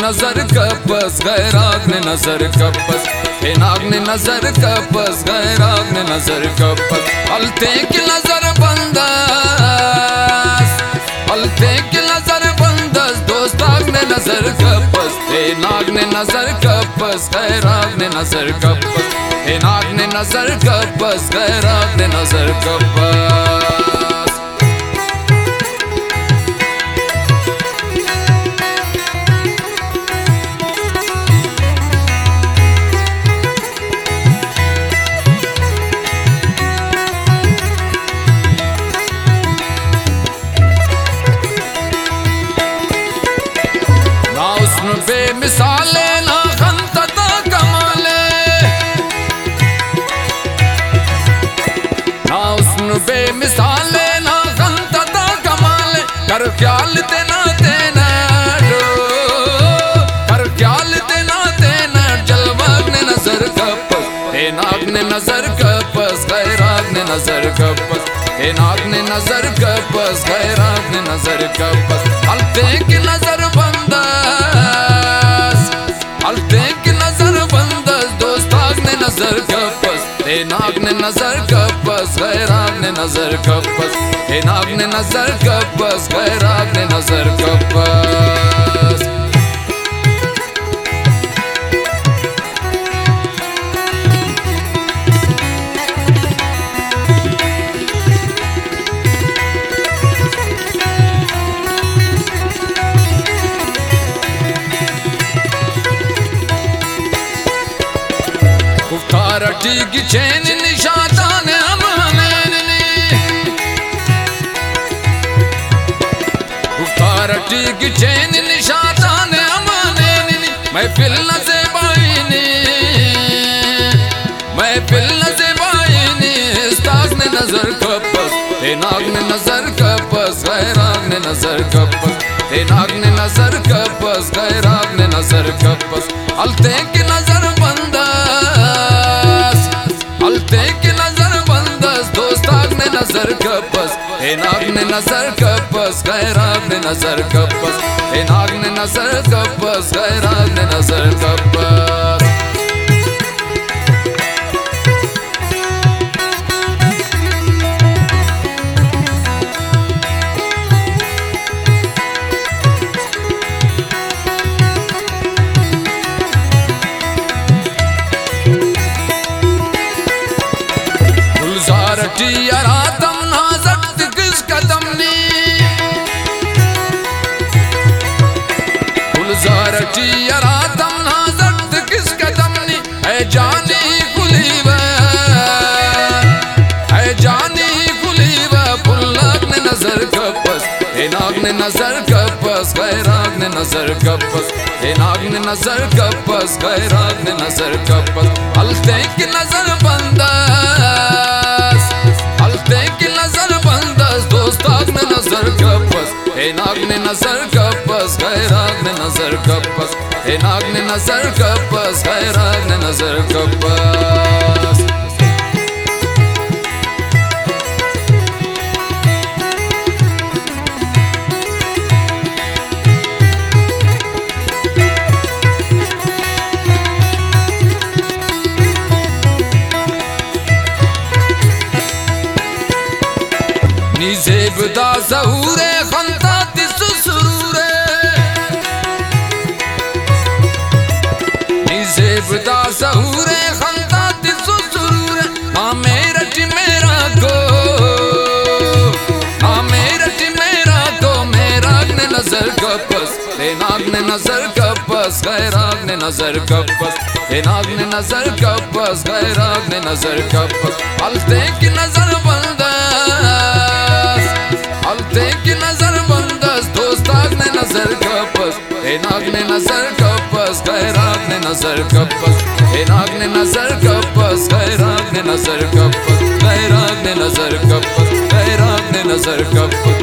नजर कपस गैराग ने नजर कपस हे नाग ने नजर कपस गैराग ने नजर कपस अलते की नजर बंदस अलते की नजर बंदस दोस्ताग ने नजर कपस हे नाग ने नजर कपस गैराग ने नजर कपस हे नाग ने नजर कपस गैराग ने नजर कपस बेमिसाले ना खंतता कमाले ना उसनु बेमिसाले ना खंतता कमाले कर ख्याल तेना तेना कर ख्याल तेना तेना जलवाग ने नजर कपस हे नाग ने नजर कपस गैराग ने नजर कपस हे नाग ने नजर कपस गैराग ने नजर कपस अलते की नजर नजर कपस हे नाग ने नजर कपस गैराग ने नजर कपस हे नाग ने नजर कपस गैराग ने नजर कपस रटी की चैन निशातान रटी की चैन निशातान महफिल न से बाईनी महफिल न से बाईनी इस्ताग ने नजर कपस हे नाग ने नजर कपस गैराग ने नजर कपस हे नाग ने नजर कपस गैराग ने नजर कपस अलते की नजर नजर कपस हे नाग ने नजर कपस गैराग ने नजर कपस हे नाग ने नजर कपस गैराग ने नजर कपस गुलजार रातम नाजक किस कदम नी गुलजार रातम नाजक किस कदम नी है जानी कुलीव है जानी कुलीव पुल्लाग ने नजर कपस हे नाग ने नजर कपस गैराग ने नजर कपस हे नाग ने नजर कपस गैराग ने नजर कपस अलते की नजर बंदस हे नाग ने नजर कपस गैराग ने नजर कपस हे नाग ने नजर कपस गैराग ने नजर कपस निजेबदा ज़हूरे खंताति सुसरूरे निजेबदा ज़हूरे खंताति सुसरूरे मेरठ मेरा को मेरठ मेरा को मेराग ने नजर कपस हे नाग ने नजर कपस गैराग ने नजर कपस हे नाग ने नजर कपस गैराग ने नजर कपस अलते की नजर अलते की नजर बंदस दोस्ताग ने नजर कपस हे नाग ने नजर कपस गैराग ने नजर कपस हे नाग ने नजर कपस गैराग ने नजर कपस गैराग ने नजर कपस गैराग ने नजर कपस